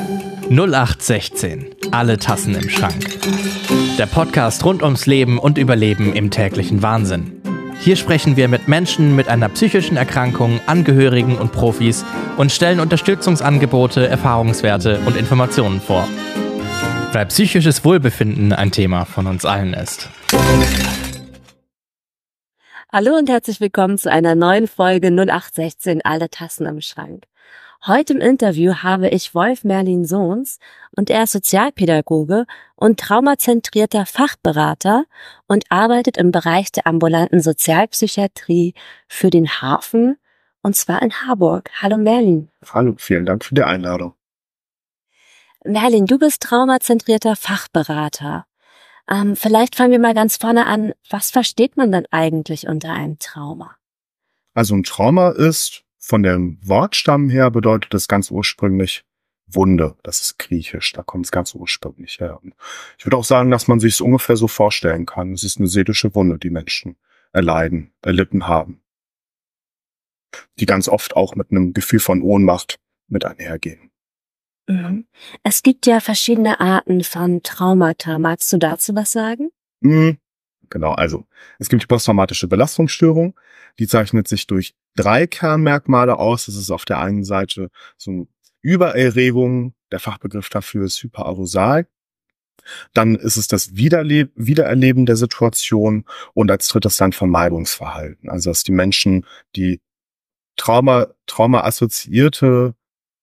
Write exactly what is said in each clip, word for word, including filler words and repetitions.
null acht sechzehn. Alle Tassen im Schrank. Der Podcast rund ums Leben und Überleben im täglichen Wahnsinn. Hier sprechen wir mit Menschen mit einer psychischen Erkrankung, Angehörigen und Profis und stellen Unterstützungsangebote, Erfahrungswerte und Informationen vor. Weil psychisches Wohlbefinden ein Thema von uns allen ist. Hallo und herzlich willkommen zu einer neuen Folge null acht sechzehn. Alle Tassen im Schrank. Heute im Interview habe ich Wolf Merlin Sohns und er ist Sozialpädagoge und traumazentrierter Fachberater und arbeitet im Bereich der ambulanten Sozialpsychiatrie für den Hafen und zwar in Harburg. Hallo Merlin. Hallo, vielen Dank für die Einladung. Merlin, du bist traumazentrierter Fachberater. Ähm, vielleicht fangen wir mal ganz vorne an. Was versteht man denn eigentlich unter einem Trauma? Also ein Trauma ist, von dem Wortstamm her bedeutet es ganz ursprünglich Wunde. Das ist griechisch, da kommt es ganz ursprünglich her. Und ich würde auch sagen, dass man sich es ungefähr so vorstellen kann. Es ist eine seelische Wunde, die Menschen erleiden, erlitten haben. Die ganz oft auch mit einem Gefühl von Ohnmacht mit einhergehen. Mhm. Es gibt ja verschiedene Arten von Traumata. Magst du dazu was sagen? Mhm. Genau, also es gibt die posttraumatische Belastungsstörung. Die zeichnet sich durch drei Kernmerkmale aus. Das ist auf der einen Seite so eine Übererregung, der Fachbegriff dafür ist Hyperarousal. Dann ist es das Wiederle- Wiedererleben der Situation und als drittes dann Vermeidungsverhalten. Also dass die Menschen, die Trauma, Trauma-assoziierte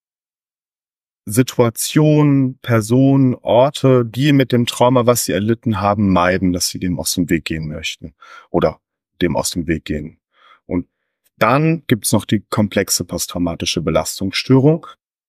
Situationen, Personen, Orte, die mit dem Trauma, was sie erlitten haben, meiden, dass sie dem aus dem Weg gehen möchten oder dem aus dem Weg gehen. Und dann gibt's noch die komplexe posttraumatische Belastungsstörung.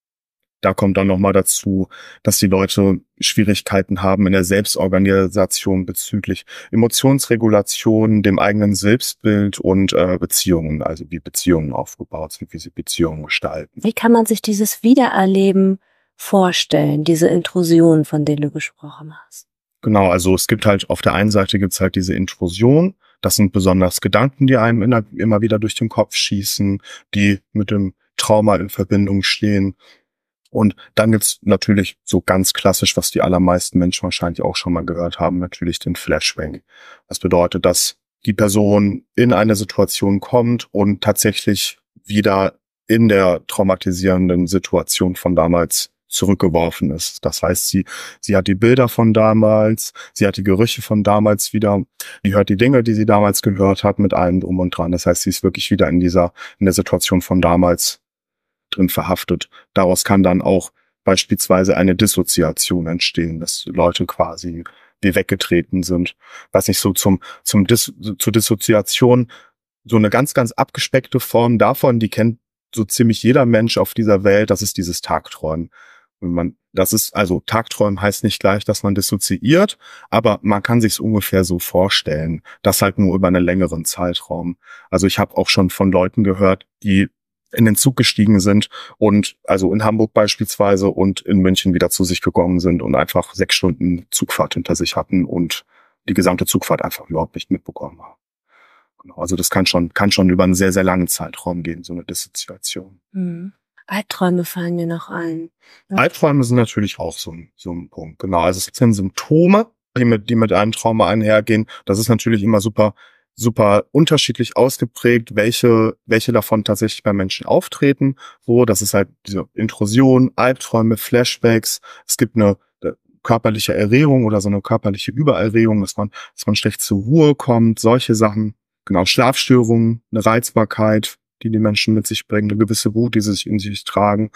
Da kommt dann nochmal dazu, dass die Leute Schwierigkeiten haben in der Selbstorganisation bezüglich Emotionsregulation, dem eigenen Selbstbild und äh, Beziehungen, also wie Beziehungen aufgebaut sind, wie sie Beziehungen gestalten. Wie kann man sich dieses Wiedererleben vorstellen, diese Intrusion, von denen du gesprochen hast? Genau, also es gibt halt, auf der einen Seite gibt's halt diese Intrusion. Das sind besonders Gedanken, die einem immer, immer wieder durch den Kopf schießen, die mit dem Trauma in Verbindung stehen. Und dann gibt's natürlich so ganz klassisch, was die allermeisten Menschen wahrscheinlich auch schon mal gehört haben, natürlich den Flashback. Das bedeutet, dass die Person in eine Situation kommt und tatsächlich wieder in der traumatisierenden Situation von damals zurückgeworfen ist. Das heißt, sie sie hat die Bilder von damals, sie hat die Gerüche von damals wieder, sie hört die Dinge, die sie damals gehört hat, mit allem drum und dran. Das heißt, sie ist wirklich wieder in dieser in der Situation von damals drin verhaftet. Daraus kann dann auch beispielsweise eine Dissoziation entstehen, dass Leute quasi wie weggetreten sind. Was nicht so zum zum Dis, zur Dissoziation so eine ganz ganz abgespeckte Form davon, die kennt so ziemlich jeder Mensch auf dieser Welt. Das ist dieses Tagträumen. Und man, das ist, also Tagträumen heißt nicht gleich, dass man dissoziiert, aber man kann sich's ungefähr so vorstellen. Das halt nur über einen längeren Zeitraum. Also ich habe auch schon von Leuten gehört, die in den Zug gestiegen sind und also in Hamburg beispielsweise und in München wieder zu sich gekommen sind und einfach sechs Stunden Zugfahrt hinter sich hatten und die gesamte Zugfahrt einfach überhaupt nicht mitbekommen haben. Genau, also das kann schon, kann schon über einen sehr, sehr langen Zeitraum gehen, so eine Dissoziation. Mhm. Albträume fallen mir noch ein. Ja. Albträume sind natürlich auch so ein, so ein Punkt. Genau, also es sind Symptome, die mit, die mit einem Trauma einhergehen. Das ist natürlich immer super, super unterschiedlich ausgeprägt, welche, welche davon tatsächlich bei Menschen auftreten. So, das ist halt diese Intrusion, Albträume, Flashbacks. Es gibt eine körperliche Erregung oder so eine körperliche Übererregung, dass man, dass man schlecht zur Ruhe kommt, solche Sachen. Genau, Schlafstörungen, eine Reizbarkeit, die die Menschen mit sich bringen, eine gewisse Wut, die sie sich in sich tragen,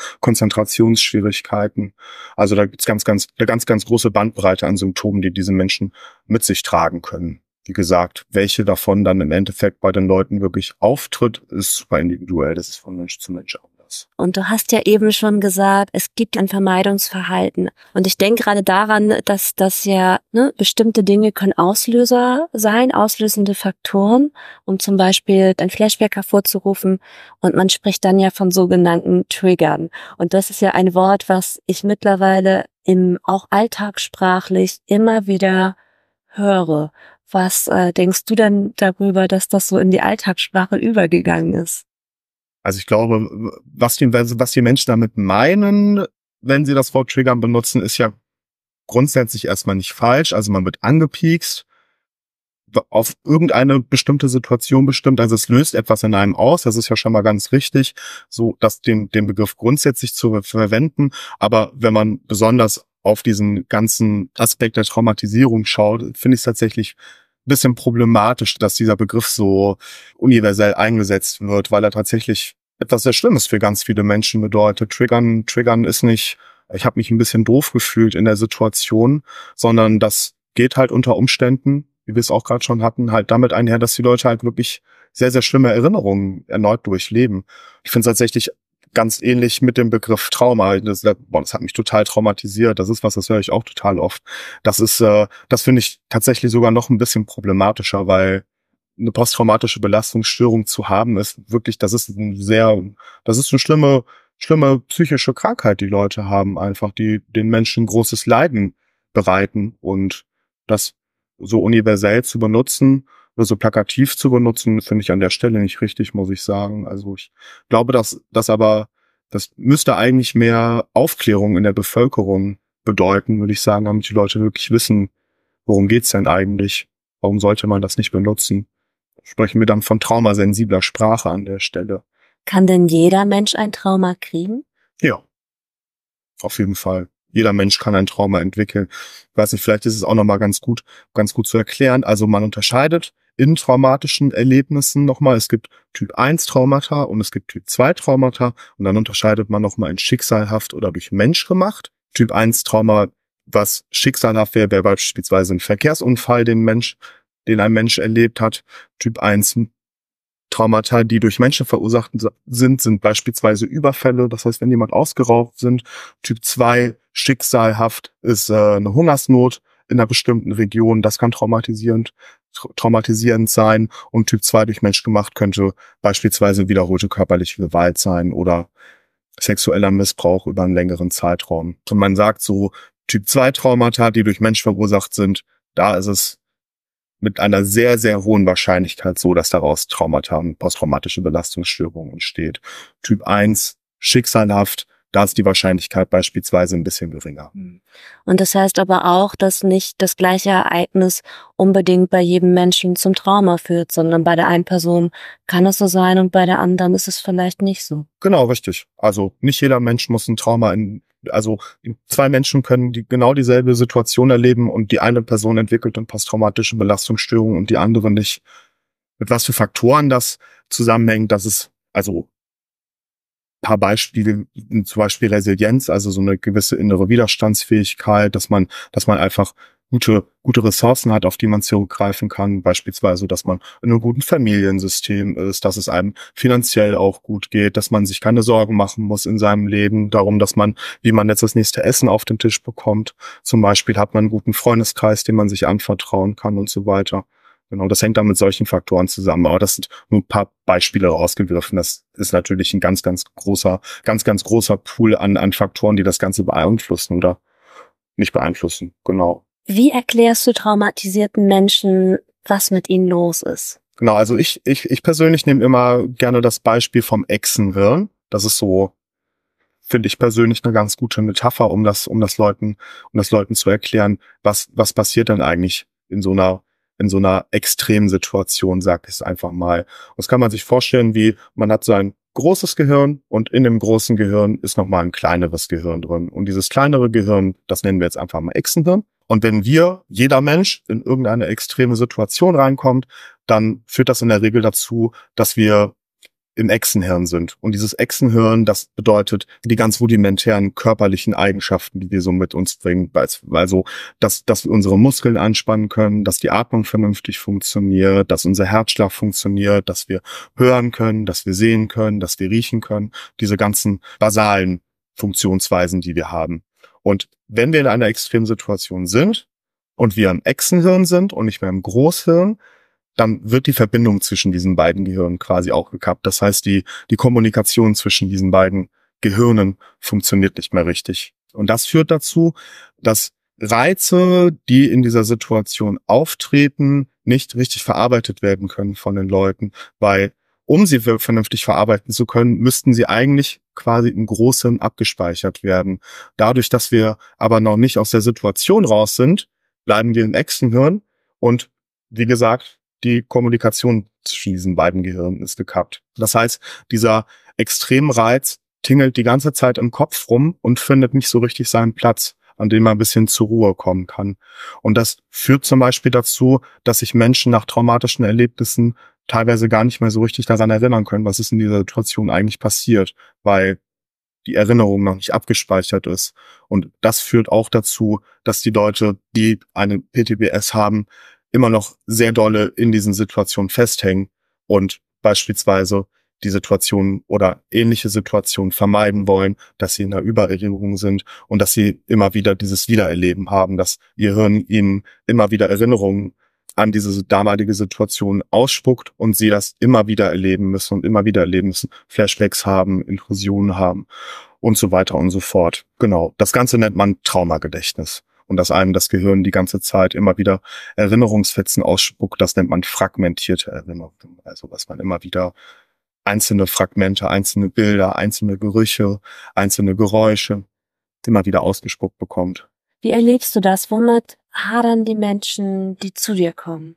Konzentrationsschwierigkeiten. Also da gibt's ganz, ganz, eine ganz, ganz große Bandbreite an Symptomen, die diese Menschen mit sich tragen können. Wie gesagt, welche davon dann im Endeffekt bei den Leuten wirklich auftritt, ist super individuell. Das ist von Mensch zu Mensch anders. Und du hast ja eben schon gesagt, es gibt ein Vermeidungsverhalten. Und ich denke gerade daran, dass das ja ne, bestimmte Dinge können Auslöser sein, auslösende Faktoren, um zum Beispiel ein Flashback hervorzurufen. Und man spricht dann ja von sogenannten Triggern. Und das ist ja ein Wort, was ich mittlerweile im auch alltagssprachlich immer wieder höre. Was äh, denkst du denn darüber, dass das so in die Alltagssprache übergegangen ist? Also ich glaube, was die, was die Menschen damit meinen, wenn Sie das Wort triggern benutzen, ist ja grundsätzlich erstmal nicht falsch. Also man wird angepiekst, auf irgendeine bestimmte Situation bestimmt, also es löst etwas in einem aus, das ist ja schon mal ganz richtig, so dass den den Begriff grundsätzlich zu verwenden, aber wenn man besonders auf diesen ganzen Aspekt der Traumatisierung schaut, finde ich es tatsächlich ein bisschen problematisch, dass dieser Begriff so universell eingesetzt wird, weil er tatsächlich etwas sehr Schlimmes für ganz viele Menschen bedeutet. Triggern, Triggern ist nicht, ich habe mich ein bisschen doof gefühlt in der Situation, sondern das geht halt unter Umständen, wie wir es auch gerade schon hatten, halt damit einher, dass die Leute halt wirklich sehr, sehr schlimme Erinnerungen erneut durchleben. Ich finde es tatsächlich ganz ähnlich mit dem Begriff Trauma. Das, boah, das hat mich total traumatisiert. Das ist was, das höre ich auch total oft. Das ist, äh, das finde ich tatsächlich sogar noch ein bisschen problematischer, weil eine posttraumatische Belastungsstörung zu haben ist wirklich, das ist ein sehr, das ist eine schlimme, schlimme psychische Krankheit, die Leute haben einfach, die den Menschen großes Leiden bereiten und das so universell zu benutzen oder so plakativ zu benutzen, finde ich an der Stelle nicht richtig, muss ich sagen. Also ich glaube, dass das aber, das müsste eigentlich mehr Aufklärung in der Bevölkerung bedeuten, würde ich sagen, damit die Leute wirklich wissen, worum geht's denn eigentlich? Warum sollte man das nicht benutzen? Sprechen wir dann von traumasensibler Sprache an der Stelle. Kann denn jeder Mensch ein Trauma kriegen? Ja, auf jeden Fall. Jeder Mensch kann ein Trauma entwickeln. Ich weiß nicht, vielleicht ist es auch nochmal ganz gut, ganz gut zu erklären. Also man unterscheidet in traumatischen Erlebnissen nochmal. Es gibt Typ eins Traumata und es gibt Typ zwei Traumata. Und dann unterscheidet man nochmal in schicksalhaft oder durch Mensch gemacht. Typ eins Trauma, was schicksalhaft wäre, wäre beispielsweise ein Verkehrsunfall, den Mensch, den ein Mensch erlebt hat. Typ eins Traumata, die durch Menschen verursacht sind, sind beispielsweise Überfälle. Das heißt, wenn jemand ausgeraubt sind. Typ zwei schicksalhaft ist äh, eine Hungersnot in einer bestimmten Region. Das kann traumatisierend, tra- traumatisierend sein. Und Typ zwei durch Mensch gemacht könnte beispielsweise wiederholte körperliche Gewalt sein oder sexueller Missbrauch über einen längeren Zeitraum. Und man sagt so, Typ zwei Traumata, die durch Mensch verursacht sind, da ist es mit einer sehr, sehr hohen Wahrscheinlichkeit so, dass daraus Traumata und posttraumatische Belastungsstörungen entsteht. Typ eins, schicksalhaft, da ist die Wahrscheinlichkeit beispielsweise ein bisschen geringer. Und das heißt aber auch, dass nicht das gleiche Ereignis unbedingt bei jedem Menschen zum Trauma führt, sondern bei der einen Person kann es so sein und bei der anderen ist es vielleicht nicht so. Genau, richtig. Also nicht jeder Mensch muss ein Trauma in, also zwei Menschen können die genau dieselbe Situation erleben und die eine Person entwickelt eine posttraumatische Belastungsstörung und die andere nicht. Mit was für Faktoren das zusammenhängt, das ist also paar Beispiele, zum Beispiel Resilienz, also so eine gewisse innere Widerstandsfähigkeit, dass man, dass man einfach gute, gute Ressourcen hat, auf die man zurückgreifen kann. Beispielsweise, dass man in einem guten Familiensystem ist, dass es einem finanziell auch gut geht, dass man sich keine Sorgen machen muss in seinem Leben darum, dass man, wie man jetzt das nächste Essen auf den Tisch bekommt. Zum Beispiel hat man einen guten Freundeskreis, dem man sich anvertrauen kann und so weiter. Genau, das hängt dann mit solchen Faktoren zusammen. Aber das sind nur ein paar Beispiele rausgegriffen. Das ist natürlich ein ganz, ganz großer, ganz, ganz großer Pool an, an Faktoren, die das Ganze beeinflussen oder nicht beeinflussen. Genau. Wie erklärst du traumatisierten Menschen, was mit ihnen los ist? Genau, also ich, ich, ich persönlich nehme immer gerne das Beispiel vom Echsenhirn. Das ist so, finde ich persönlich eine ganz gute Metapher, um das, um das Leuten, um das Leuten zu erklären, was, was passiert denn eigentlich in so einer in so einer extremen Situation, sag ich es einfach mal. Und das kann man sich vorstellen, wie man hat so ein großes Gehirn und in dem großen Gehirn ist nochmal ein kleineres Gehirn drin. Und dieses kleinere Gehirn, das nennen wir jetzt einfach mal Echsenhirn. Und wenn wir, jeder Mensch, in irgendeine extreme Situation reinkommt, dann führt das in der Regel dazu, dass wir im Echsenhirn sind. Und dieses Echsenhirn, das bedeutet die ganz rudimentären körperlichen Eigenschaften, die wir so mit uns bringen. Also, dass, dass wir unsere Muskeln anspannen können, dass die Atmung vernünftig funktioniert, dass unser Herzschlag funktioniert, dass wir hören können, dass wir sehen können, dass wir riechen können. Diese ganzen basalen Funktionsweisen, die wir haben. Und wenn wir in einer extremen Situation sind und wir im Echsenhirn sind und nicht mehr im Großhirn, dann wird die Verbindung zwischen diesen beiden Gehirnen quasi auch gekappt. Das heißt, die, die Kommunikation zwischen diesen beiden Gehirnen funktioniert nicht mehr richtig. Und das führt dazu, dass Reize, die in dieser Situation auftreten, nicht richtig verarbeitet werden können von den Leuten, weil um sie vernünftig verarbeiten zu können, müssten sie eigentlich quasi im Großen abgespeichert werden. Dadurch, dass wir aber noch nicht aus der Situation raus sind, bleiben wir im Echsenhirn und wie gesagt, die Kommunikation zwischen diesen beiden Gehirnen ist gekappt. Das heißt, dieser Extremreiz tingelt die ganze Zeit im Kopf rum und findet nicht so richtig seinen Platz, an dem man ein bisschen zur Ruhe kommen kann. Und das führt zum Beispiel dazu, dass sich Menschen nach traumatischen Erlebnissen teilweise gar nicht mehr so richtig daran erinnern können, was ist in dieser Situation eigentlich passiert, weil die Erinnerung noch nicht abgespeichert ist. Und das führt auch dazu, dass die Leute, die eine P T B S haben, immer noch sehr dolle in diesen Situationen festhängen und beispielsweise die Situation oder ähnliche Situationen vermeiden wollen, dass sie in der Übererinnerung sind und dass sie immer wieder dieses Wiedererleben haben, dass ihr Hirn ihnen immer wieder Erinnerungen an diese damalige Situation ausspuckt und sie das immer wieder erleben müssen und immer wieder erleben müssen, Flashbacks haben, Intrusionen haben und so weiter und so fort. Genau, das Ganze nennt man Traumagedächtnis. Und dass einem das Gehirn die ganze Zeit immer wieder Erinnerungsfetzen ausspuckt, das nennt man fragmentierte Erinnerung. Also was man immer wieder einzelne Fragmente, einzelne Bilder, einzelne Gerüche, einzelne Geräusche immer wieder ausgespuckt bekommt. Wie erlebst du das? Womit hadern die Menschen, die zu dir kommen?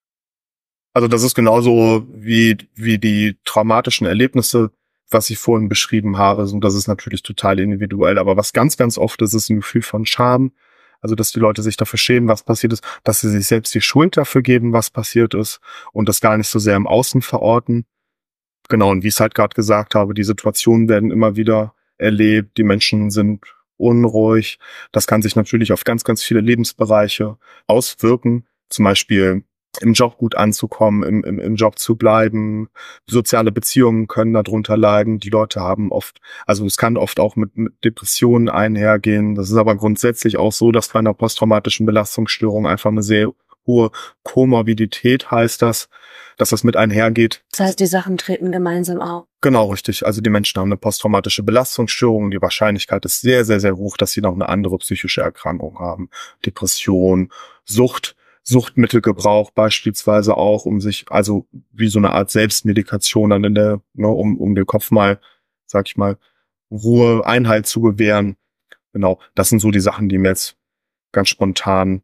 Also das ist genauso wie wie die traumatischen Erlebnisse, was ich vorhin beschrieben habe. Und das ist natürlich total individuell. Aber was ganz, ganz oft ist, ist ein Gefühl von Scham. Also, dass die Leute sich dafür schämen, was passiert ist, dass sie sich selbst die Schuld dafür geben, was passiert ist und das gar nicht so sehr im Außen verorten. Genau, und wie ich es halt gerade gesagt habe, die Situationen werden immer wieder erlebt, die Menschen sind unruhig. Das kann sich natürlich auf ganz, ganz viele Lebensbereiche auswirken. Zum Beispiel im Job gut anzukommen, im, im, im Job zu bleiben. Soziale Beziehungen können darunter leiden. Die Leute haben oft, also es kann oft auch mit, mit Depressionen einhergehen. Das ist aber grundsätzlich auch so, dass bei einer posttraumatischen Belastungsstörung einfach eine sehr hohe Komorbidität heißt das, dass das mit einhergeht. Das heißt, die Sachen treten gemeinsam auf. Genau, richtig. Also die Menschen haben eine posttraumatische Belastungsstörung. Die Wahrscheinlichkeit ist sehr, sehr, sehr hoch, dass sie noch eine andere psychische Erkrankung haben. Depression, Sucht, Suchtmittelgebrauch beispielsweise auch, um sich, also wie so eine Art Selbstmedikation dann in der, ne, um, um dem Kopf mal, sag ich mal, Ruhe, Einhalt zu gewähren. Genau, das sind so die Sachen, die mir jetzt ganz spontan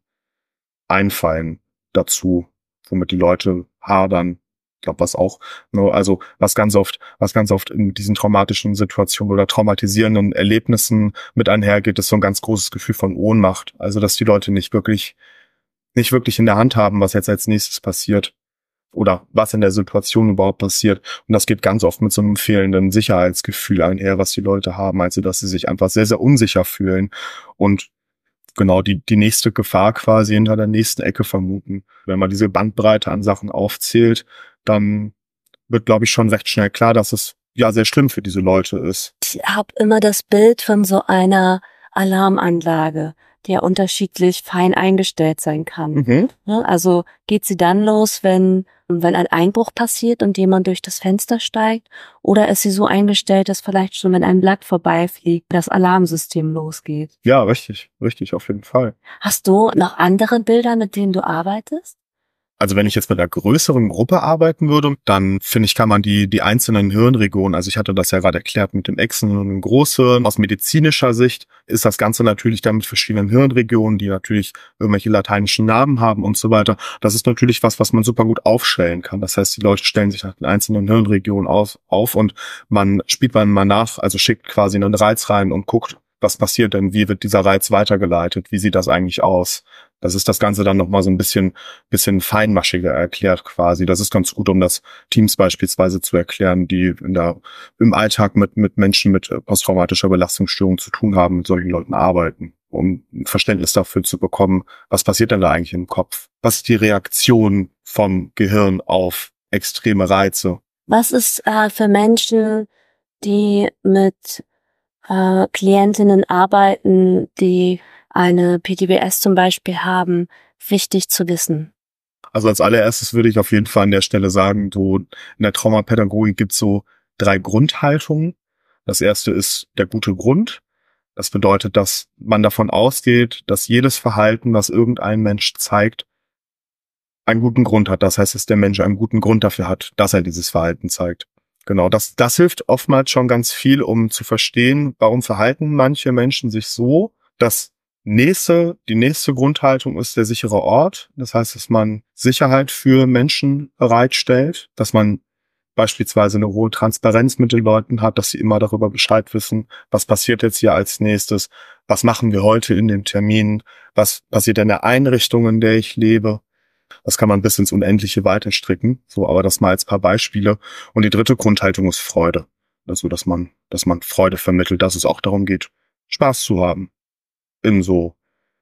einfallen dazu, womit die Leute hadern. Ich glaube, was auch, ne, also was ganz oft, was ganz oft in diesen traumatischen Situationen oder traumatisierenden Erlebnissen mit einhergeht, ist so ein ganz großes Gefühl von Ohnmacht. Also, dass die Leute nicht wirklich, nicht wirklich in der Hand haben, was jetzt als nächstes passiert oder was in der Situation überhaupt passiert. Und das geht ganz oft mit so einem fehlenden Sicherheitsgefühl einher, was die Leute haben, also dass sie sich einfach sehr, sehr unsicher fühlen und genau die die nächste Gefahr quasi hinter der nächsten Ecke vermuten. Wenn man diese Bandbreite an Sachen aufzählt, dann wird, glaube ich, schon recht schnell klar, dass es ja sehr schlimm für diese Leute ist. Ich habe immer das Bild von so einer Alarmanlage, die ja unterschiedlich fein eingestellt sein kann. Mhm. Also geht sie dann los, wenn wenn ein Einbruch passiert und jemand durch das Fenster steigt, oder ist sie so eingestellt, dass vielleicht schon, wenn ein Blatt vorbeifliegt, das Alarmsystem losgeht? Ja, richtig, richtig, auf jeden Fall. Hast du noch andere Bilder, mit denen du arbeitest? Also wenn ich jetzt mit einer größeren Gruppe arbeiten würde, dann finde ich, kann man die die einzelnen Hirnregionen, also ich hatte das ja gerade erklärt mit dem Echsen und dem Großhirn, aus medizinischer Sicht ist das Ganze natürlich dann mit verschiedenen Hirnregionen, die natürlich irgendwelche lateinischen Namen haben und so weiter. Das ist natürlich was, was man super gut aufstellen kann. Das heißt, die Leute stellen sich nach den einzelnen Hirnregionen auf, auf und man spielt man mal nach, also schickt quasi einen Reiz rein und guckt, was passiert denn, wie wird dieser Reiz weitergeleitet, wie sieht das eigentlich aus? Das ist das Ganze dann nochmal so ein bisschen bisschen feinmaschiger erklärt quasi. Das ist ganz gut, um das Teams beispielsweise zu erklären, die in der im Alltag mit mit Menschen mit posttraumatischer Belastungsstörung zu tun haben, mit solchen Leuten arbeiten, um ein Verständnis dafür zu bekommen, was passiert denn da eigentlich im Kopf? Was ist die Reaktion vom Gehirn auf extreme Reize? Was ist äh, für Menschen, die mit äh, Klientinnen arbeiten, die eine P T B S zum Beispiel haben, wichtig zu wissen? Also als allererstes würde ich auf jeden Fall an der Stelle sagen, so in der Traumapädagogik gibt es so drei Grundhaltungen. Das erste ist der gute Grund. Das bedeutet, dass man davon ausgeht, dass jedes Verhalten, was irgendein Mensch zeigt, einen guten Grund hat. Das heißt, dass der Mensch einen guten Grund dafür hat, dass er dieses Verhalten zeigt. Genau, das, das hilft oftmals schon ganz viel, um zu verstehen, warum verhalten manche Menschen sich so. Das nächste, die nächste Grundhaltung ist der sichere Ort. Das heißt, dass man Sicherheit für Menschen bereitstellt, dass man beispielsweise eine hohe Transparenz mit den Leuten hat, dass sie immer darüber Bescheid wissen, was passiert jetzt hier als nächstes, was machen wir heute in dem Termin, was passiert in der Einrichtung, in der ich lebe. Das kann man bis ins Unendliche weiterstricken, so, aber das mal als paar Beispiele. Und die dritte Grundhaltung ist Freude. Also, dass man, dass man Freude vermittelt, dass es auch darum geht, Spaß zu haben. In so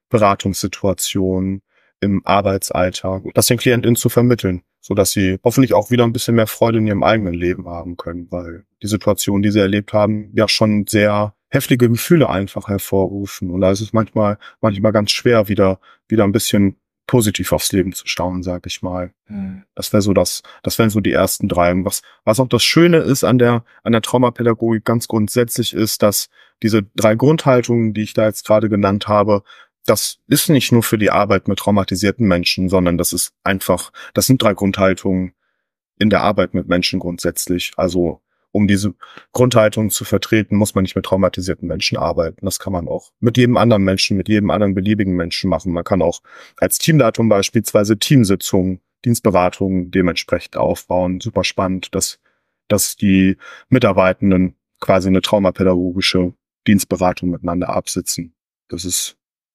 Beratungssituationen, im Arbeitsalltag, das den KlientInnen zu vermitteln, so dass sie hoffentlich auch wieder ein bisschen mehr Freude in ihrem eigenen Leben haben können, weil die Situation, die sie erlebt haben, ja schon sehr heftige Gefühle einfach hervorrufen. Und da ist es manchmal, manchmal ganz schwer, wieder, wieder ein bisschen positiv aufs Leben zu schauen, sag ich mal. Mhm. Das wäre so das, das wären so die ersten drei. Und was, was auch das Schöne ist an der, an der Traumapädagogik ganz grundsätzlich ist, dass diese drei Grundhaltungen, die ich da jetzt gerade genannt habe, das ist nicht nur für die Arbeit mit traumatisierten Menschen, sondern das ist einfach, das sind drei Grundhaltungen in der Arbeit mit Menschen grundsätzlich. Also, um diese Grundhaltung zu vertreten, muss man nicht mit traumatisierten Menschen arbeiten. Das kann man auch mit jedem anderen Menschen, mit jedem anderen beliebigen Menschen machen. Man kann auch als Teamleitung beispielsweise Teamsitzungen, Dienstberatungen dementsprechend aufbauen. Super spannend, dass, dass die Mitarbeitenden quasi eine traumapädagogische Dienstberatung miteinander absitzen. Das ist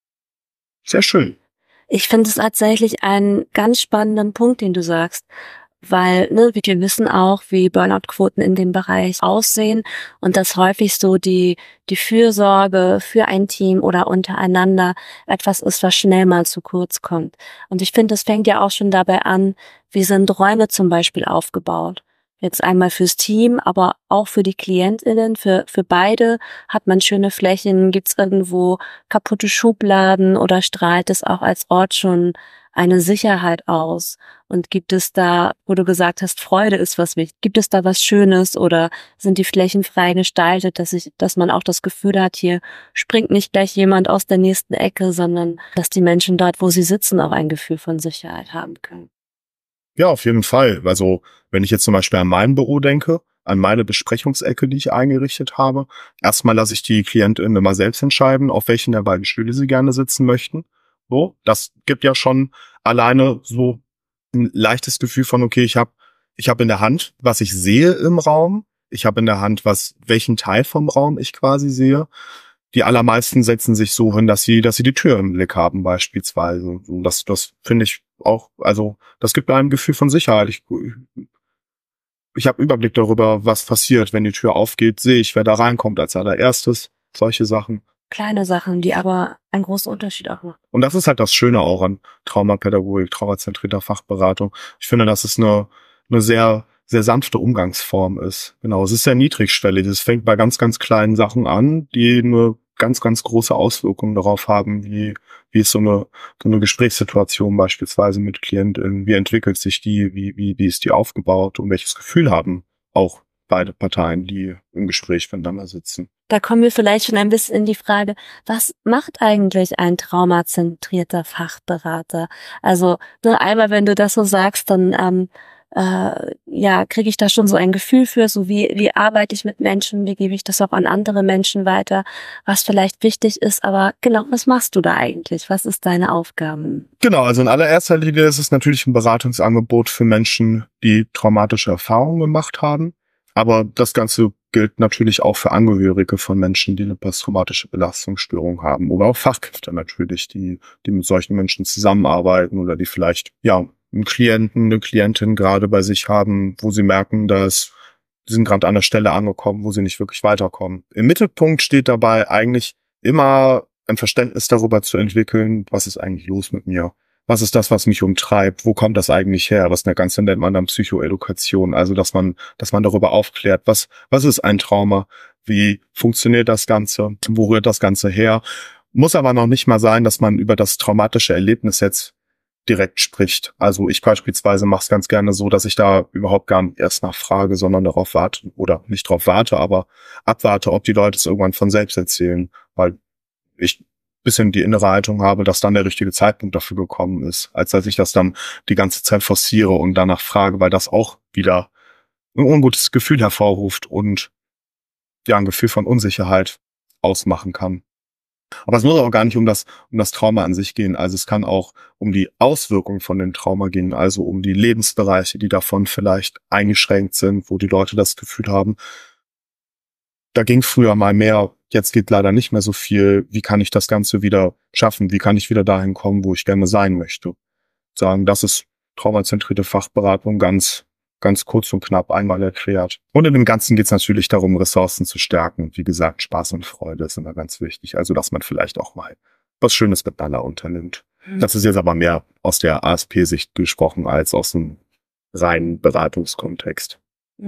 sehr schön. Ich finde es tatsächlich einen ganz spannenden Punkt, den du sagst. Weil, ne, wir wissen auch, wie Burnout-Quoten in dem Bereich aussehen und dass häufig so die die Fürsorge für ein Team oder untereinander etwas ist, was schnell mal zu kurz kommt. Und ich finde, das fängt ja auch schon dabei an, wie sind Räume zum Beispiel aufgebaut. Jetzt einmal fürs Team, aber auch für die KlientInnen, für für beide hat man schöne Flächen, gibt's irgendwo kaputte Schubladen oder strahlt es auch als Ort schon eine Sicherheit aus? Und gibt es da, wo du gesagt hast, Freude ist was wichtig, gibt es da was Schönes oder sind die Flächen frei gestaltet, dass ich, dass man auch das Gefühl hat, hier springt nicht gleich jemand aus der nächsten Ecke, sondern dass die Menschen dort, wo sie sitzen, auch ein Gefühl von Sicherheit haben können? Ja, auf jeden Fall. Also, wenn ich jetzt zum Beispiel an mein Büro denke, an meine Besprechungsecke, die ich eingerichtet habe, erstmal lasse ich die KlientInnen immer selbst entscheiden, auf welchen der beiden Stühle sie gerne sitzen möchten. So, das gibt ja schon alleine so ein leichtes Gefühl von, okay, ich habe ich habe in der Hand, was ich sehe im Raum. Ich habe in der Hand, was welchen Teil vom Raum ich quasi sehe. Die allermeisten setzen sich so hin, dass sie dass sie die Tür im Blick haben beispielsweise. Und das das finde ich auch, also das gibt mir ein Gefühl von Sicherheit. Ich, ich habe Überblick darüber, was passiert, wenn die Tür aufgeht, sehe ich, wer da reinkommt als allererstes. Solche Sachen. Kleine Sachen, die aber einen großen Unterschied auch machen. Und das ist halt das Schöne auch an Traumapädagogik, traumazentrierter Fachberatung. Ich finde, dass es eine, eine sehr, sehr sanfte Umgangsform ist. Genau, es ist sehr niedrigschwellig. Es fängt bei ganz, ganz kleinen Sachen an, die eine ganz, ganz große Auswirkungen darauf haben, wie, wie ist so eine, so eine Gesprächssituation beispielsweise mit KlientInnen, wie entwickelt sich die, wie, wie, wie ist die aufgebaut und welches Gefühl haben auch beide Parteien, die im Gespräch miteinander sitzen. Da kommen wir vielleicht schon ein bisschen in die Frage, was macht eigentlich ein traumazentrierter Fachberater? Also, ne, einmal, wenn du das so sagst, dann ähm, äh, ja, kriege ich da schon so ein Gefühl für, so wie wie arbeite ich mit Menschen, wie gebe ich das auch an andere Menschen weiter, was vielleicht wichtig ist, aber genau, was machst du da eigentlich? Was ist deine Aufgabe? Genau, also in allererster Linie ist es natürlich ein Beratungsangebot für Menschen, die traumatische Erfahrungen gemacht haben. Aber das Ganze gilt natürlich auch für Angehörige von Menschen, die eine posttraumatische Belastungsstörung haben. Oder auch Fachkräfte natürlich, die, die mit solchen Menschen zusammenarbeiten oder die vielleicht, ja, einen Klienten, eine Klientin gerade bei sich haben, wo sie merken, dass sie sind gerade an der Stelle angekommen, wo sie nicht wirklich weiterkommen. Im Mittelpunkt steht dabei eigentlich immer ein Verständnis darüber zu entwickeln, was ist eigentlich los mit mir? Was ist das, was mich umtreibt? Wo kommt das eigentlich her? Das Ganze nennt man dann Psychoedukation. Also, dass man, dass man darüber aufklärt, was, was ist ein Trauma? Wie funktioniert das Ganze? Wo rührt das Ganze her? Muss aber noch nicht mal sein, dass man über das traumatische Erlebnis jetzt direkt spricht. Also, ich beispielsweise mache es ganz gerne so, dass ich da überhaupt gar nicht erst nachfrage, sondern darauf warte, oder nicht darauf warte, aber abwarte, ob die Leute es irgendwann von selbst erzählen. Weil ich bisschen die innere Haltung habe, dass dann der richtige Zeitpunkt dafür gekommen ist, als dass ich das dann die ganze Zeit forciere und danach frage, weil das auch wieder ein ungutes Gefühl hervorruft und ja, ein Gefühl von Unsicherheit ausmachen kann. Aber es muss auch gar nicht um das, um das Trauma an sich gehen. Also es kann auch um die Auswirkungen von dem Trauma gehen, also um die Lebensbereiche, die davon vielleicht eingeschränkt sind, wo die Leute das Gefühl haben, da ging früher mal mehr, jetzt geht leider nicht mehr so viel. Wie kann ich das Ganze wieder schaffen? Wie kann ich wieder dahin kommen, wo ich gerne sein möchte? Sagen, das ist traumazentrierte Fachberatung ganz, ganz kurz und knapp einmal erklärt. Und in dem Ganzen geht es natürlich darum, Ressourcen zu stärken. Wie gesagt, Spaß und Freude ist immer ganz wichtig. Also, dass man vielleicht auch mal was Schönes miteinander unternimmt. Mhm. Das ist jetzt aber mehr aus der A S P-Sicht gesprochen als aus einem reinen Beratungskontext.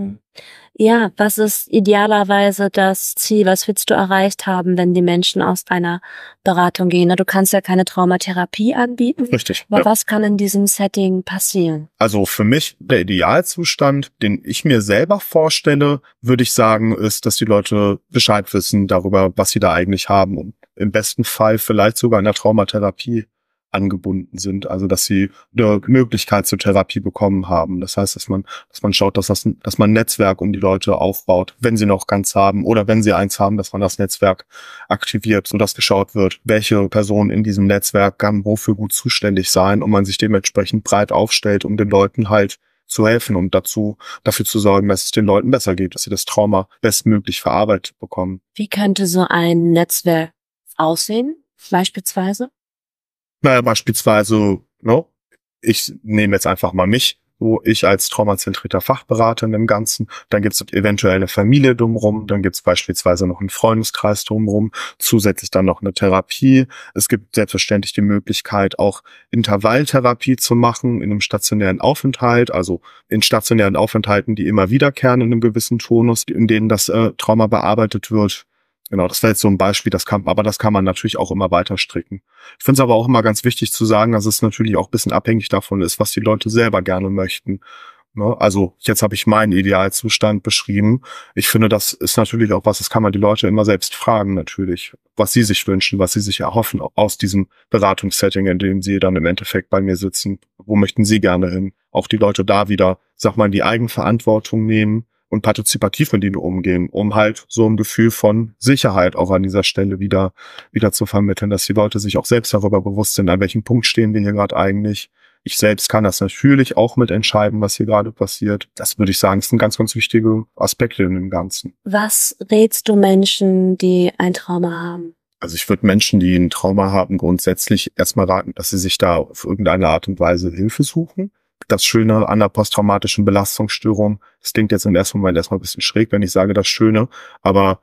Ja, was ist idealerweise das Ziel? Was willst du erreicht haben, wenn die Menschen aus einer Beratung gehen? Du kannst ja keine Traumatherapie anbieten. Richtig. Aber ja. Was kann in diesem Setting passieren? Also für mich der Idealzustand, den ich mir selber vorstelle, würde ich sagen, ist, dass die Leute Bescheid wissen darüber, was sie da eigentlich haben und im besten Fall vielleicht sogar in der Traumatherapie angebunden sind, also dass sie eine Möglichkeit zur Therapie bekommen haben. Das heißt, dass man, dass man schaut, dass das, dass man ein Netzwerk um die Leute aufbaut, wenn sie noch keins haben oder wenn sie eins haben, dass man das Netzwerk aktiviert, sodass geschaut wird, welche Person in diesem Netzwerk kann wofür gut zuständig sein und man sich dementsprechend breit aufstellt, um den Leuten halt zu helfen und dazu, dafür zu sorgen, dass es den Leuten besser geht, dass sie das Trauma bestmöglich verarbeitet bekommen. Wie könnte so ein Netzwerk aussehen, beispielsweise? Naja, beispielsweise, no, ich nehme jetzt einfach mal mich, so ich als traumazentrierter Fachberater in dem Ganzen, dann gibt's eventuell eine Familie drumherum, dann gibt's beispielsweise noch einen Freundeskreis drumherum, zusätzlich dann noch eine Therapie. Es gibt selbstverständlich die Möglichkeit, auch Intervalltherapie zu machen in einem stationären Aufenthalt, also in stationären Aufenthalten, die immer wiederkehren in einem gewissen Tonus, in denen das äh, Trauma bearbeitet wird. Genau, das wäre jetzt so ein Beispiel, das kann, aber das kann man natürlich auch immer weiter stricken. Ich finde es aber auch immer ganz wichtig zu sagen, dass es natürlich auch ein bisschen abhängig davon ist, was die Leute selber gerne möchten. Ne? Also jetzt habe ich meinen Idealzustand beschrieben. Ich finde, das ist natürlich auch was, das kann man die Leute immer selbst fragen natürlich, was sie sich wünschen, was sie sich erhoffen aus diesem Beratungssetting, in dem sie dann im Endeffekt bei mir sitzen. Wo möchten sie gerne hin? Auch die Leute da wieder, sag mal, die Eigenverantwortung nehmen und partizipativ mit ihnen umgehen, um halt so ein Gefühl von Sicherheit auch an dieser Stelle wieder wieder zu vermitteln, dass die Leute sich auch selbst darüber bewusst sind, an welchem Punkt stehen wir hier gerade eigentlich. Ich selbst kann das natürlich auch mitentscheiden, was hier gerade passiert. Das würde ich sagen, ist ein ganz, ganz wichtiger Aspekt in dem Ganzen. Was rätst du Menschen, die ein Trauma haben? Also ich würde Menschen, die ein Trauma haben, grundsätzlich erstmal raten, dass sie sich da auf irgendeine Art und Weise Hilfe suchen. Das Schöne an der posttraumatischen Belastungsstörung, das klingt jetzt im ersten Moment erstmal ein bisschen schräg, wenn ich sage das Schöne, aber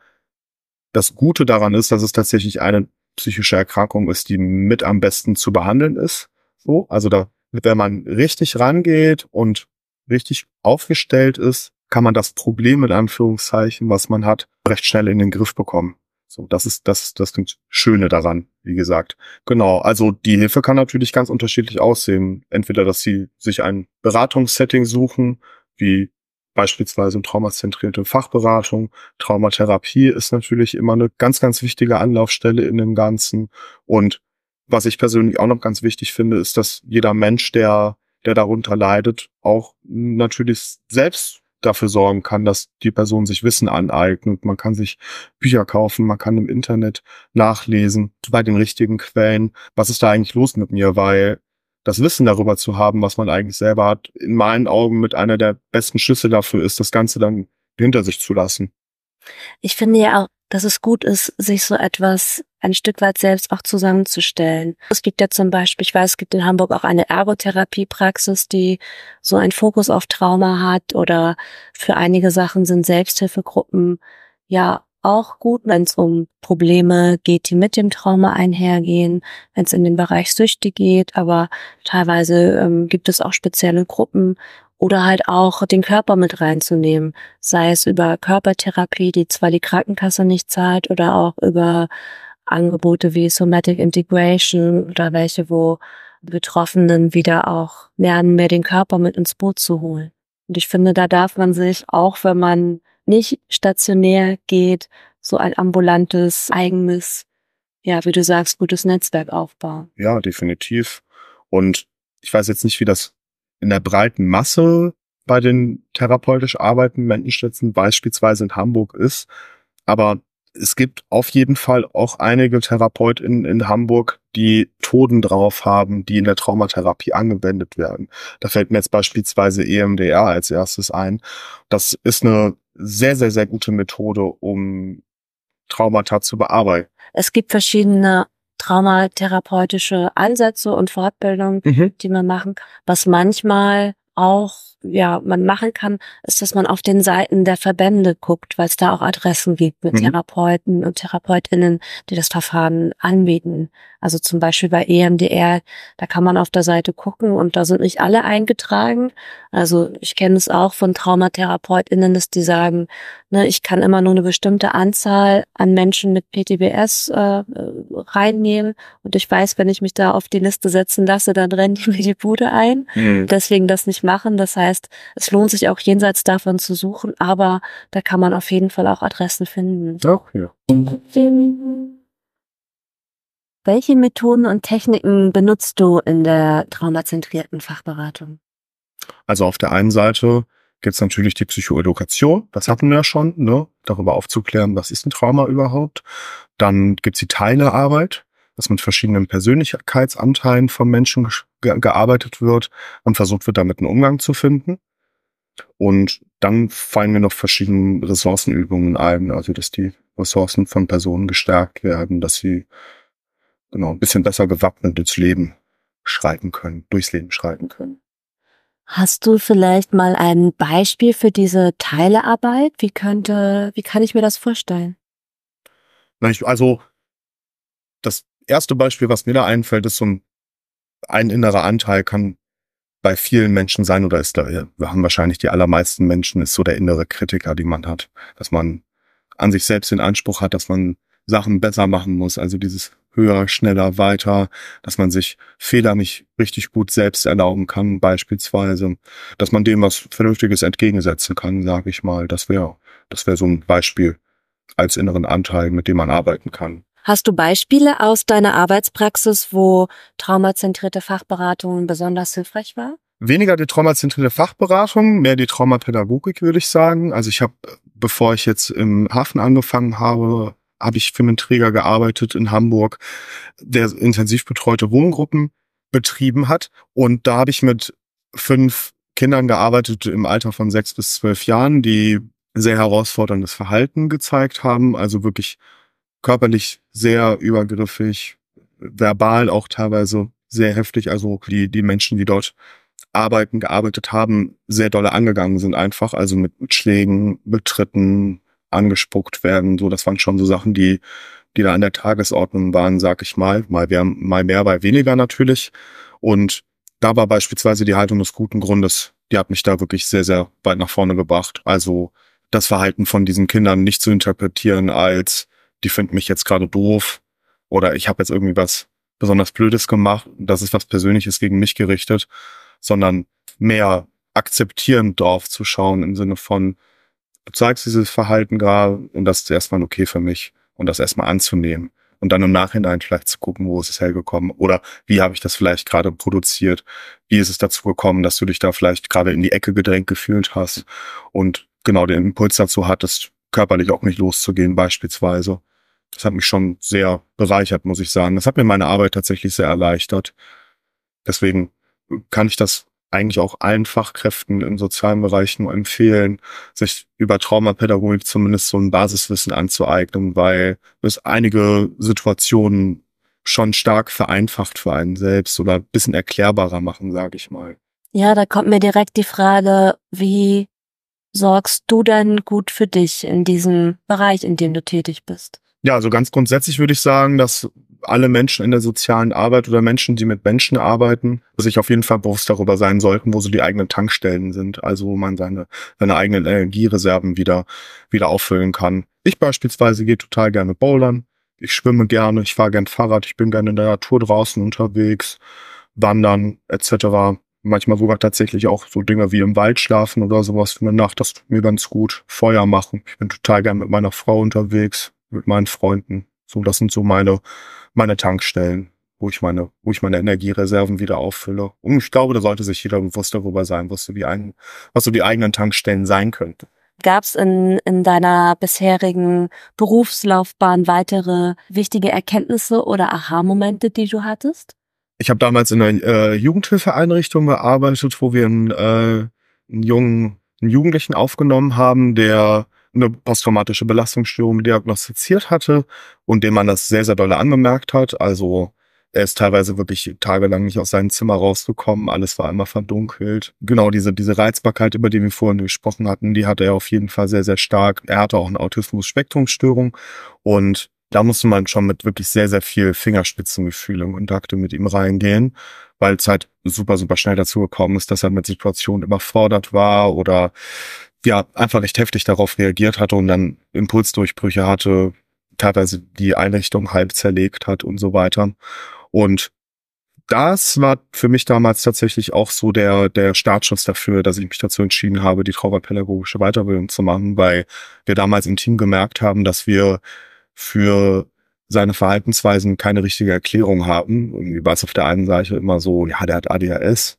das Gute daran ist, dass es tatsächlich eine psychische Erkrankung ist, die mit am besten zu behandeln ist. So, also da, wenn man richtig rangeht und richtig aufgestellt ist, kann man das Problem in Anführungszeichen, was man hat, recht schnell in den Griff bekommen. So, das ist das, das Schöne daran, wie gesagt. Genau, also die Hilfe kann natürlich ganz unterschiedlich aussehen. Entweder, dass sie sich ein Beratungssetting suchen, wie beispielsweise eine traumazentrierte Fachberatung. Traumatherapie ist natürlich immer eine ganz, ganz wichtige Anlaufstelle in dem Ganzen. Und was ich persönlich auch noch ganz wichtig finde, ist, dass jeder Mensch, der, der darunter leidet, auch natürlich selbst dafür sorgen kann, dass die Person sich Wissen aneignet. Man kann sich Bücher kaufen, man kann im Internet nachlesen, bei den richtigen Quellen, was ist da eigentlich los mit mir, weil das Wissen darüber zu haben, was man eigentlich selber hat, in meinen Augen mit einer der besten Schlüssel dafür ist, das Ganze dann hinter sich zu lassen. Ich finde ja auch, dass es gut ist, sich so etwas ein Stück weit selbst auch zusammenzustellen. Es gibt ja zum Beispiel, ich weiß, es gibt in Hamburg auch eine Ergotherapiepraxis, die so einen Fokus auf Trauma hat, oder für einige Sachen sind Selbsthilfegruppen ja auch gut, wenn es um Probleme geht, die mit dem Trauma einhergehen, wenn es in den Bereich Süchte geht, aber teilweise ähm, gibt es auch spezielle Gruppen, oder halt auch den Körper mit reinzunehmen, sei es über Körpertherapie, die zwar die Krankenkasse nicht zahlt, oder auch über Angebote wie Somatic Integration oder welche, wo Betroffenen wieder auch lernen, mehr den Körper mit ins Boot zu holen. Und ich finde, da darf man sich, auch wenn man nicht stationär geht, so ein ambulantes eigenes ja, wie du sagst, gutes Netzwerk aufbauen. Ja, definitiv. Und ich weiß jetzt nicht, wie das in der breiten Masse bei den therapeutisch arbeitenden Menschenschätzen beispielsweise in Hamburg ist, aber es gibt auf jeden Fall auch einige TherapeutInnen in Hamburg, die Methoden drauf haben, die in der Traumatherapie angewendet werden. Da fällt mir jetzt beispielsweise E M D R als erstes ein. Das ist eine sehr, sehr, sehr gute Methode, um Traumata zu bearbeiten. Es gibt verschiedene traumatherapeutische Ansätze und Fortbildungen, Mhm. die man machen kann. Was manchmal auch, ja, man machen kann, ist, dass man auf den Seiten der Verbände guckt, weil es da auch Adressen gibt mit Mhm. Therapeuten und Therapeutinnen, die das Verfahren anbieten. Also zum Beispiel bei E M D R, da kann man auf der Seite gucken und da sind nicht alle eingetragen. Also ich kenne es auch von Traumatherapeutinnen, dass die sagen, ne, ich kann immer nur eine bestimmte Anzahl an Menschen mit P T B S äh, reinnehmen und ich weiß, wenn ich mich da auf die Liste setzen lasse, dann rennen die mir die Bude ein. Mhm. Deswegen das nicht machen. Das heißt, es lohnt sich auch jenseits davon zu suchen, aber da kann man auf jeden Fall auch Adressen finden. Auch hier. Welche Methoden und Techniken benutzt du in der traumazentrierten Fachberatung? Also auf der einen Seite gibt es natürlich die Psychoedukation, das hatten wir ja schon, ne? Darüber aufzuklären, was ist ein Trauma überhaupt. Dann gibt's die Teilearbeit, dass mit verschiedenen Persönlichkeitsanteilen vom Menschen ge gearbeitet wird und versucht wird, damit einen Umgang zu finden. Und dann fallen mir noch verschiedene Ressourcenübungen ein, also dass die Ressourcen von Personen gestärkt werden, dass sie genau ein bisschen besser gewappnet durchs Leben schreiten können, durchs Leben schreiten können. Hast du vielleicht mal ein Beispiel für diese Teilearbeit? Wie könnte, wie kann ich mir das vorstellen? Na, ich, also das erste Beispiel, was mir da einfällt, ist so ein, ein innerer Anteil kann bei vielen Menschen sein oder ist da, wir haben wahrscheinlich die allermeisten Menschen, ist so der innere Kritiker, den man hat, dass man an sich selbst den Anspruch hat, dass man Sachen besser machen muss, also dieses höher, schneller, weiter, dass man sich Fehler nicht richtig gut selbst erlauben kann, beispielsweise, dass man dem was Vernünftiges entgegensetzen kann, sage ich mal. Das wäre, das wäre so ein Beispiel als inneren Anteil, mit dem man arbeiten kann. Hast du Beispiele aus deiner Arbeitspraxis, wo traumazentrierte Fachberatung besonders hilfreich war? Weniger die traumazentrierte Fachberatung, mehr die Traumapädagogik, würde ich sagen. Also ich habe, bevor ich jetzt im Hafen angefangen habe, habe ich für einen Träger gearbeitet in Hamburg, der intensiv betreute Wohngruppen betrieben hat. Und da habe ich mit fünf Kindern gearbeitet im Alter von sechs bis zwölf Jahren, die sehr herausforderndes Verhalten gezeigt haben. Also wirklich körperlich sehr übergriffig, verbal auch teilweise sehr heftig. Also die, die Menschen, die dort arbeiten, gearbeitet haben, sehr dolle angegangen sind einfach. Also mit Schlägen, mit Tritten, angespuckt werden. So, das waren schon so Sachen, die, die da an der Tagesordnung waren, sag ich mal. Mal mehr, mal mehr, mal weniger natürlich. Und da war beispielsweise die Haltung des guten Grundes, die hat mich da wirklich sehr, sehr weit nach vorne gebracht. Also das Verhalten von diesen Kindern nicht zu interpretieren als, die finden mich jetzt gerade doof oder ich habe jetzt irgendwie was besonders Blödes gemacht, das ist was Persönliches gegen mich gerichtet, sondern mehr akzeptierend drauf zu schauen im Sinne von, du zeigst dieses Verhalten gerade und das ist erstmal okay für mich und das erstmal anzunehmen und dann im Nachhinein vielleicht zu gucken, wo ist es hergekommen oder wie habe ich das vielleicht gerade produziert, wie ist es dazu gekommen, dass du dich da vielleicht gerade in die Ecke gedrängt gefühlt hast und genau den Impuls dazu hattest, körperlich auch nicht loszugehen beispielsweise. Das hat mich schon sehr bereichert, muss ich sagen. Das hat mir meine Arbeit tatsächlich sehr erleichtert. Deswegen kann ich das eigentlich auch allen Fachkräften im sozialen Bereich nur empfehlen, sich über Traumapädagogik zumindest so ein Basiswissen anzueignen, weil es einige Situationen schon stark vereinfacht für einen selbst oder ein bisschen erklärbarer machen, sage ich mal. Ja, da kommt mir direkt die Frage, wie sorgst du denn gut für dich in diesem Bereich, in dem du tätig bist? Ja, also ganz grundsätzlich würde ich sagen, dass alle Menschen in der sozialen Arbeit oder Menschen, die mit Menschen arbeiten, sich auf jeden Fall bewusst darüber sein sollten, wo so die eigenen Tankstellen sind, also wo man seine, seine eigenen Energiereserven wieder, wieder auffüllen kann. Ich beispielsweise gehe total gerne bouldern, ich schwimme gerne, ich fahre gern Fahrrad, ich bin gerne in der Natur draußen unterwegs, wandern et cetera. Manchmal sogar tatsächlich auch so Dinge wie im Wald schlafen oder sowas für eine Nacht, das tut mir ganz gut. Feuer machen, ich bin total gern mit meiner Frau unterwegs, mit meinen Freunden. So, das sind so meine, meine Tankstellen, wo ich meine, wo ich meine Energiereserven wieder auffülle. Und ich glaube, da sollte sich jeder bewusst darüber sein, was so die eigenen, was so die eigenen Tankstellen sein könnten. Gab es in, in deiner bisherigen Berufslaufbahn weitere wichtige Erkenntnisse oder Aha-Momente, die du hattest? Ich habe damals in einer äh, Jugendhilfeeinrichtung gearbeitet, wo wir einen, äh, einen jungen einen Jugendlichen aufgenommen haben, der eine posttraumatische Belastungsstörung diagnostiziert hatte und dem man das sehr, sehr doll angemerkt hat. Also er ist teilweise wirklich tagelang nicht aus seinem Zimmer rausgekommen, alles war immer verdunkelt. Genau, diese diese Reizbarkeit, über die wir vorhin gesprochen hatten, die hatte er auf jeden Fall sehr, sehr stark. Er hatte auch eine Autismus-Spektrum-Störung und da musste man schon mit wirklich sehr, sehr viel Fingerspitzengefühl in Kontakte mit ihm reingehen, weil es halt super, super schnell dazu gekommen ist, dass er mit Situationen überfordert war oder ja, einfach nicht heftig darauf reagiert hatte und dann Impulsdurchbrüche hatte, teilweise die Einrichtung halb zerlegt hat und so weiter. Und das war für mich damals tatsächlich auch so der der Startschuss dafür, dass ich mich dazu entschieden habe, die traumapädagogische Weiterbildung zu machen, weil wir damals im Team gemerkt haben, dass wir für seine Verhaltensweisen keine richtige Erklärung haben. Irgendwie war es auf der einen Seite immer so, ja, der hat A D H S.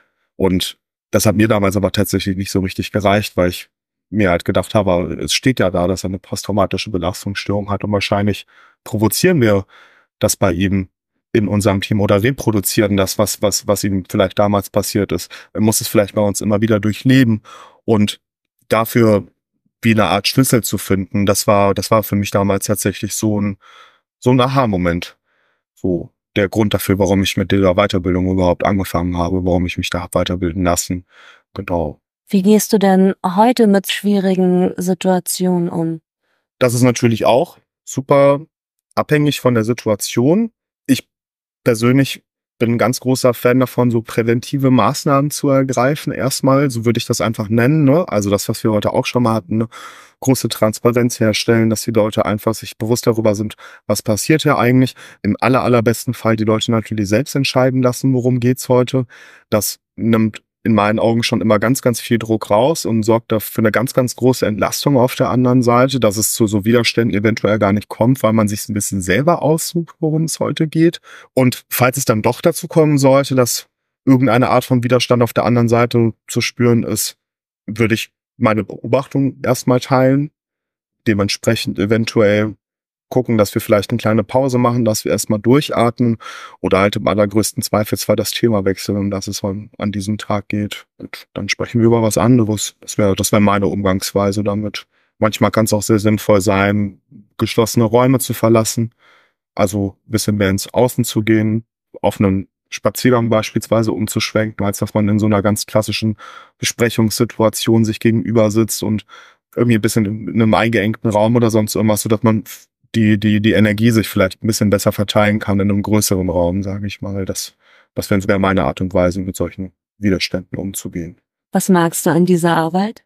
Und das hat mir damals aber tatsächlich nicht so richtig gereicht, weil ich mir halt gedacht habe, es steht ja da, dass er eine posttraumatische Belastungsstörung hat und wahrscheinlich provozieren wir das bei ihm in unserem Team oder reproduzieren das, was, was, was ihm vielleicht damals passiert ist. Er muss es vielleicht bei uns immer wieder durchleben und dafür wie eine Art Schlüssel zu finden, das war, das war für mich damals tatsächlich so ein, so ein Aha-Moment. So der Grund dafür, warum ich mit dieser Weiterbildung überhaupt angefangen habe, warum ich mich da habe weiterbilden lassen. Genau. Wie gehst du denn heute mit schwierigen Situationen um? Das ist natürlich auch super abhängig von der Situation. Ich persönlich bin ein ganz großer Fan davon, so präventive Maßnahmen zu ergreifen. Erstmal, so würde ich das einfach nennen, ne? Also das, was wir heute auch schon mal hatten, ne? Große Transparenz herstellen, dass die Leute einfach sich bewusst darüber sind, was passiert hier eigentlich. Im aller, allerbesten Fall die Leute natürlich selbst entscheiden lassen, worum geht's heute. Das nimmt in meinen Augen schon immer ganz, ganz viel Druck raus und sorgt dafür eine ganz, ganz große Entlastung auf der anderen Seite, dass es zu so Widerständen eventuell gar nicht kommt, weil man sich ein bisschen selber aussucht, worum es heute geht. Und falls es dann doch dazu kommen sollte, dass irgendeine Art von Widerstand auf der anderen Seite zu spüren ist, würde ich meine Beobachtung erstmal teilen, dementsprechend eventuell gucken, dass wir vielleicht eine kleine Pause machen, dass wir erstmal durchatmen oder halt im allergrößten Zweifelsfall das Thema wechseln, um das es an, an diesem Tag geht. Und dann sprechen wir über was anderes. Das wäre das wäre meine Umgangsweise damit. Manchmal kann es auch sehr sinnvoll sein, geschlossene Räume zu verlassen, also ein bisschen mehr ins Außen zu gehen, auf einen Spaziergang beispielsweise umzuschwenken, als dass man in so einer ganz klassischen Besprechungssituation sich gegenüber sitzt und irgendwie ein bisschen in einem eingeengten Raum oder sonst irgendwas, so dass man die die die Energie sich vielleicht ein bisschen besser verteilen kann in einem größeren Raum, sage ich mal. Das das wäre meine Art und Weise, mit solchen Widerständen umzugehen. Was magst du an dieser Arbeit?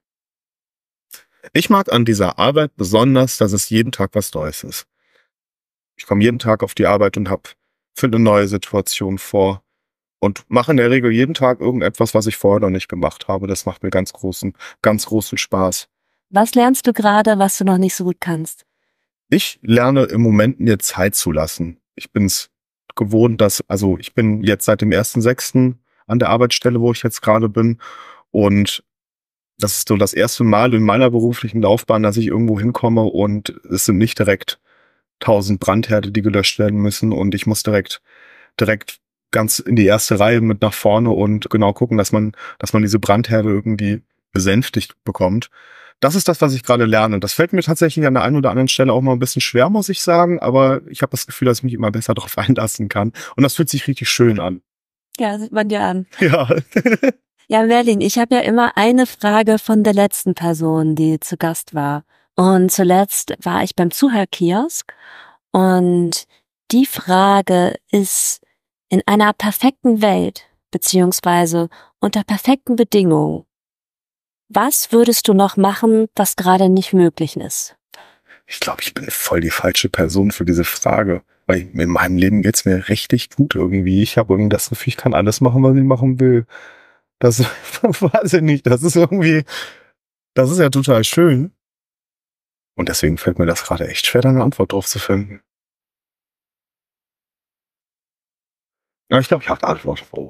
Ich mag an dieser Arbeit besonders, dass es jeden Tag was Neues ist. Ich komme jeden Tag auf die Arbeit und habe finde eine neue Situation vor und mache in der Regel jeden Tag irgendetwas, was ich vorher noch nicht gemacht habe. Das macht mir ganz großen, ganz großen Spaß. Was lernst du gerade, was du noch nicht so gut kannst? Ich lerne im Moment, mir Zeit zu lassen. Ich bin es gewohnt, dass, also ich bin jetzt seit dem ersten sechsten an der Arbeitsstelle, wo ich jetzt gerade bin. Und das ist so das erste Mal in meiner beruflichen Laufbahn, dass ich irgendwo hinkomme und es sind nicht direkt tausend Brandherde, die gelöscht werden müssen. Und ich muss direkt, direkt ganz in die erste Reihe mit nach vorne und genau gucken, dass man, dass man diese Brandherde irgendwie besänftigt bekommt. Das ist das, was ich gerade lerne. Das fällt mir tatsächlich an der einen oder anderen Stelle auch mal ein bisschen schwer, muss ich sagen. Aber ich habe das Gefühl, dass ich mich immer besser darauf einlassen kann. Und das fühlt sich richtig schön an. Ja, sieht man dir an. Ja. Ja, Merlin, ich habe ja immer eine Frage von der letzten Person, die zu Gast war. Und zuletzt war ich beim Zuhörkiosk. Und die Frage ist, in einer perfekten Welt, beziehungsweise unter perfekten Bedingungen, was würdest du noch machen, was gerade nicht möglich ist? Ich glaube, ich bin voll die falsche Person für diese Frage. Weil in meinem Leben geht's mir richtig gut irgendwie. Ich habe irgendwie das Gefühl, ich kann alles machen, was ich machen will. Das weiß ich nicht. Das ist irgendwie, das ist ja total schön. Und deswegen fällt mir das gerade echt schwer, da eine Antwort drauf zu finden. Ja, ich glaube, ich habe die Antwort vor.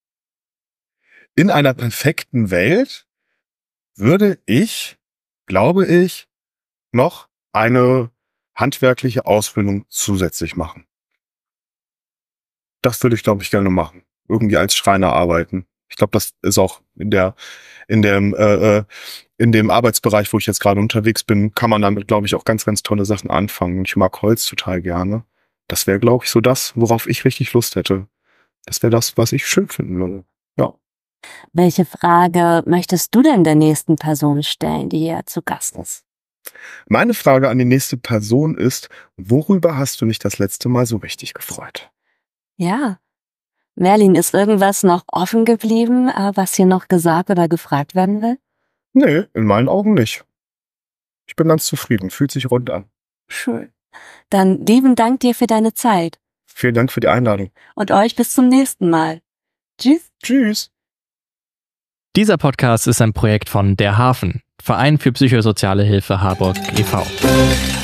In einer perfekten Welt würde ich, glaube ich, noch eine handwerkliche Ausbildung zusätzlich machen. Das würde ich, glaube ich, gerne machen. Irgendwie als Schreiner arbeiten. Ich glaube, das ist auch in der, in dem, äh, in dem Arbeitsbereich, wo ich jetzt gerade unterwegs bin, kann man damit, glaube ich, auch ganz, ganz tolle Sachen anfangen. Ich mag Holz total gerne. Das wäre, glaube ich, so das, worauf ich richtig Lust hätte. Das wäre das, was ich schön finden würde. Ja. Welche Frage möchtest du denn der nächsten Person stellen, die hier zu Gast ist? Meine Frage an die nächste Person ist, worüber hast du dich das letzte Mal so richtig gefreut? Ja. Merlin, ist irgendwas noch offen geblieben, was hier noch gesagt oder gefragt werden will? Nee, in meinen Augen nicht. Ich bin ganz zufrieden, fühlt sich rund an. Schön. Dann lieben Dank dir für deine Zeit. Vielen Dank für die Einladung. Und euch bis zum nächsten Mal. Tschüss. Tschüss. Dieser Podcast ist ein Projekt von Der Hafen, Verein für psychosoziale Hilfe Harburg e V